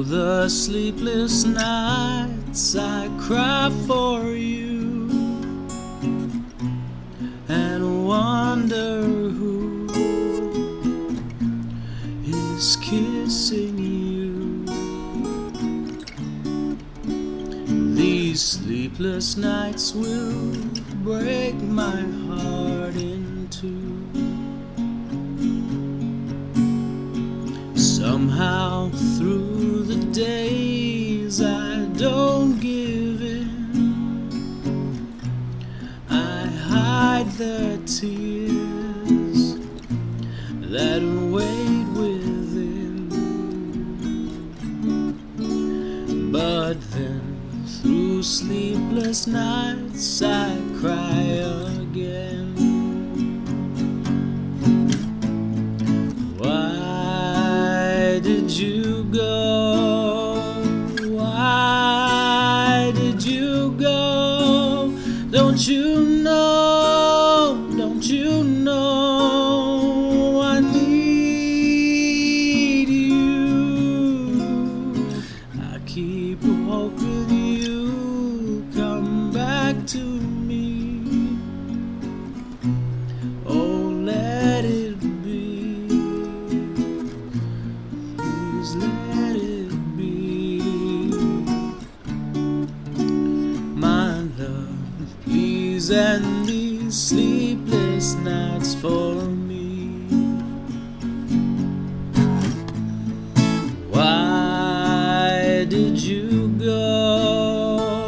Through the sleepless nights I cry for you and wonder who is kissing you. These sleepless nights will break my heart in two. Somehow through the days I don't give in. I hide the tears that wait within. But then through sleepless nights I cry again. Why did you go? Why did you go? Don't you know? Don't you know I need you? I keep hoping you come back to me. Oh, let it be. Please let it be. My love, please end these sleepless nights for me. Why did you go?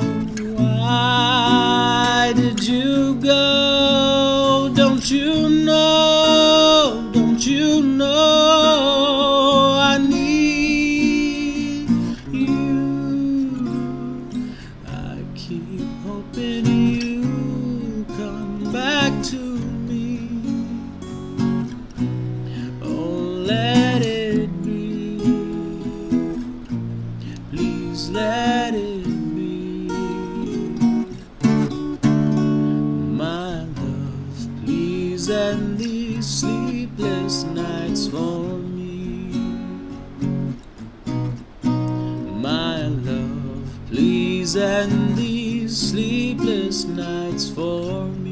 Why did you go? Don't you know? Don't you know I need you? I keep hoping you come back to me. Oh, let it be. Please let it be. My love, please end these sleepless nights for me. My love, please end these sleepless nights for me.